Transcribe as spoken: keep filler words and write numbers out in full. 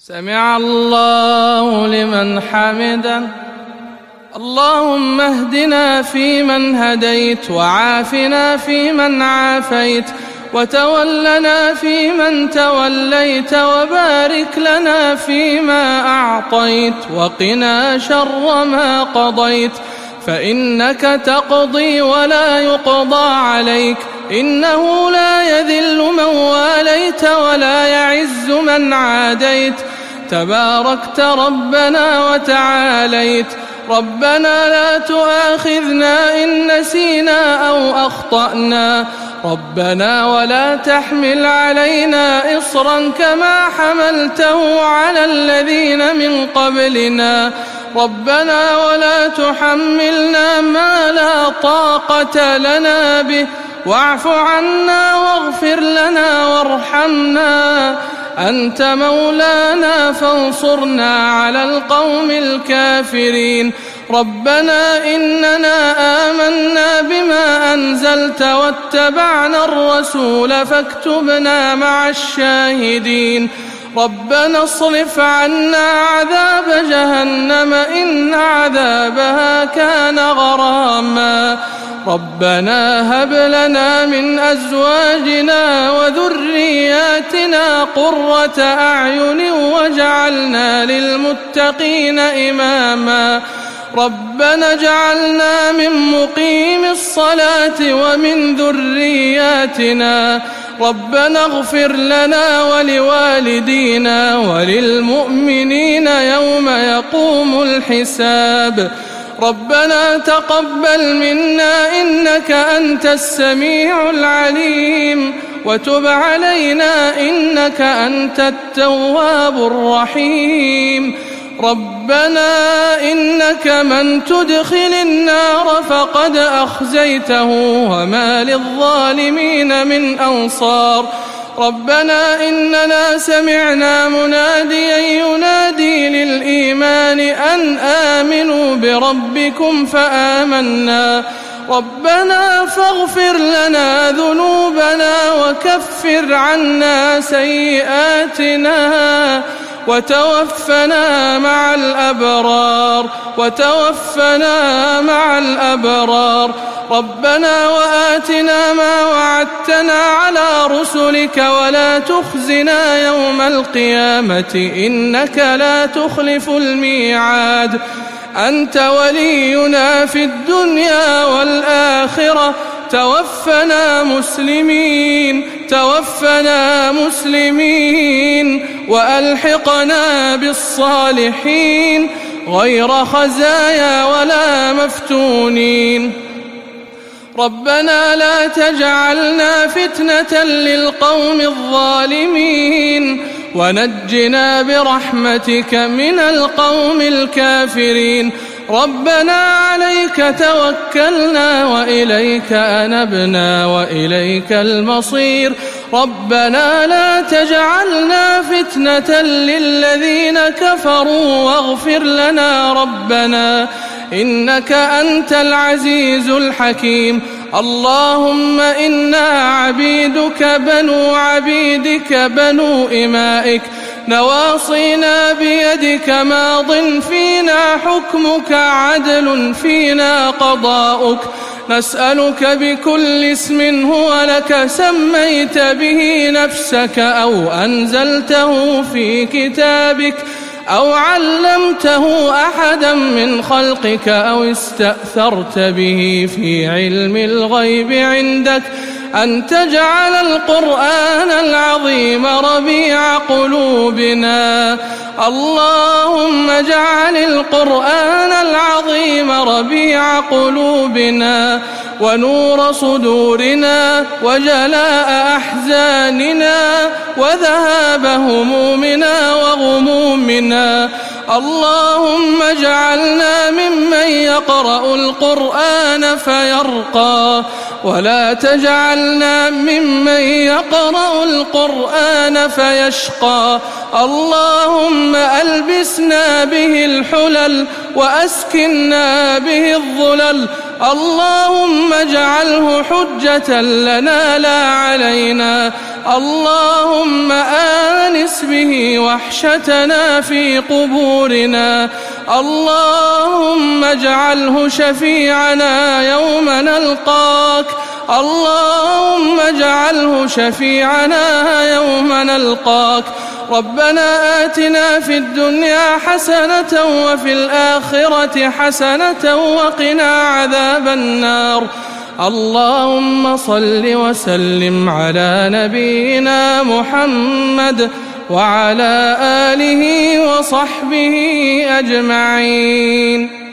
سمع الله لمن حمده. اللهم اهدنا فيمن هديت، وعافنا فيمن عافيت، وتولنا فيمن توليت، وبارك لنا فيما أعطيت، وقنا شر ما قضيت، فإنك تقضي ولا يقضى عليك، إنه لا يذل من واليت ولا يعز من عاديت، تباركت ربنا وتعاليت. ربنا لا تؤاخذنا إن نسينا أو أخطأنا، ربنا ولا تحمل علينا إصرا كما حملته على الذين من قبلنا، ربنا ولا تحملنا ما لا طاقة لنا به، واعف عنا واغفر لنا وارحمنا، أنت مولانا فانصرنا على القوم الكافرين. ربنا إننا آمنا بما أنزلت واتبعنا الرسول فاكتبنا مع الشاهدين. ربنا اصرف عنا عذاب جهنم إن عذابها كان غراما. ربنا هب لنا من أزواجنا وذرياتنا قرة أعين واجعلنا للمتقين إماما. ربنا اجعلنا من مقيم الصلاة ومن ذرياتنا، ربنا اغفر لنا ولوالدينا وللمؤمنين يوم يقوم الحساب. ربنا تقبل منا إنك أنت السميع العليم، وتب علينا إنك أنت التواب الرحيم. ربنا إنك من تدخل النار فقد أخزيته وما للظالمين من أنصار. ربنا إننا سمعنا مناديا ينادي للإيمان أن آمنوا بربكم فآمنا، ربنا فاغفر لنا ذنوبنا وكفر عنا سيئاتنا وتوفنا مع الأبرار وتوفنا مع الأبرار. ربنا وآتنا ما وعدتنا على رسلك ولا تخزنا يوم القيامة إنك لا تخلف الميعاد. أنت ولينا في الدنيا والآخرة، توفنا مسلمين توفنا مسلمين وألحقنا بالصالحين غير خزايا ولا مفتونين. ربنا لا تجعلنا فتنة للقوم الظالمين، ونجنا برحمتك من القوم الكافرين. ربنا عليك توكلنا وإليك أنبنا وإليك المصير. ربنا لا تجعلنا فتنة للذين كفروا واغفر لنا ربنا إنك أنت العزيز الحكيم. اللهم إنا عبيدك بنو عبيدك بنو إمائك، نواصينا بيدك، ماض فينا حكمك، عدل فينا قضاؤك. نسألك بكل اسم هو لك سميت به نفسك أو أنزلته في كتابك أو علمته أحدا من خلقك أو استأثرت به في علم الغيب عندك أن تجعل القرآن العظيم ربيع قلوبنا. اللهم اجعل القرآن العظيم ربيع قلوبنا ونور صدورنا وجلاء أحزاننا وذهاب همومنا وغمومنا. اللهم اجعلنا ممن يقرأ القرآن فيرقى، ولا تجعلنا ممن يقرأ القرآن فيشقى. اللهم ألبسنا به الحلل وأسكننا به الظلل. اللهم اجعله حجة لنا لا علينا. اللهم آنس به وحشتنا في قبورنا. اللهم اجعله شفيعنا يوم نلقاك. اللهم اجعله شفيعنا يوم نلقاك. ربنا آتنا في الدنيا حسنة وفي الآخرة حسنة وقنا عذاب النار. اللهم صل وسلم على نبينا محمد وعلى آله وصحبه أجمعين.